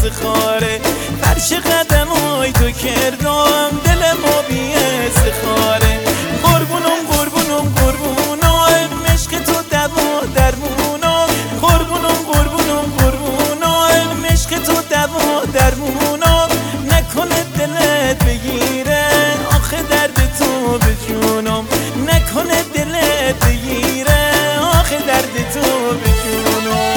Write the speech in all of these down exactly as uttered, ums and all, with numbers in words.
افتخاره. فرش قدمای تو کردم دل ما بی استخاره. قربونم قربونم قربونم عشق تو دوا درمونم. قربونم قربونم قربونم عشق تو دوا درمونم. نکنه دلت بگیره آخه درد تو به جونم. نکنه دلت بگیره آخه درد تو به جونم.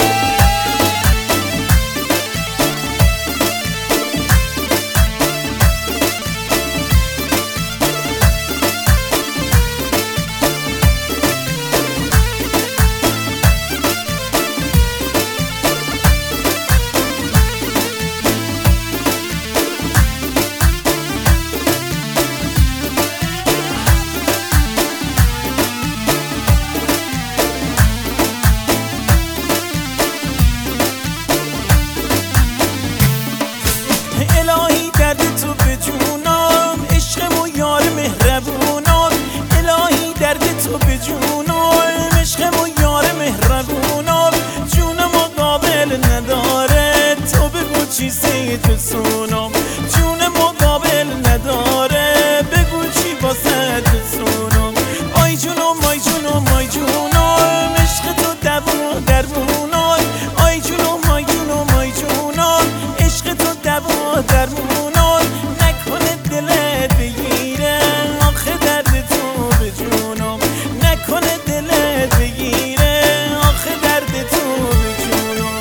الهی درد تو به جونم عشقم و یار مهربونم. الهی درد تو به جونم عشقم و یار مهربونم. جونم و قابل نداره تو بگو چیزی تو سونم. جونم و قابل نداره بگو چی واسه تو سونم. آی جونم آی جونم آی جونم عشق تو دوا درمونم. آی جونم آی جونم آی جونم عشق تو دوا درمونم. نکنه دلت بگیره آخه درد تو به جونم. نکنه دلت بگیره آخه درد تو به جونم.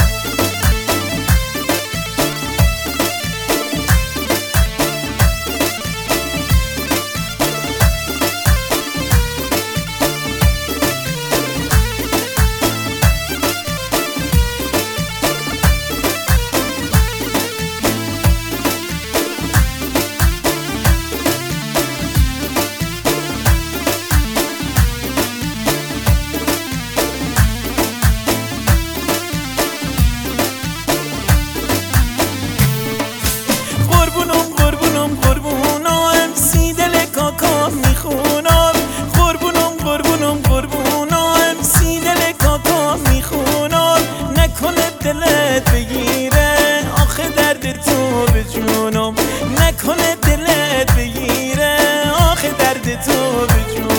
قربونم قربونم قربونم سی دل کاکا میخونم. قربونم قربونم قربونم سی دل کاکا میخونم. نکنه دلت بگیره آخه درد تو به جونم. نکنه دلت بگیره آخه درد تو به جونم.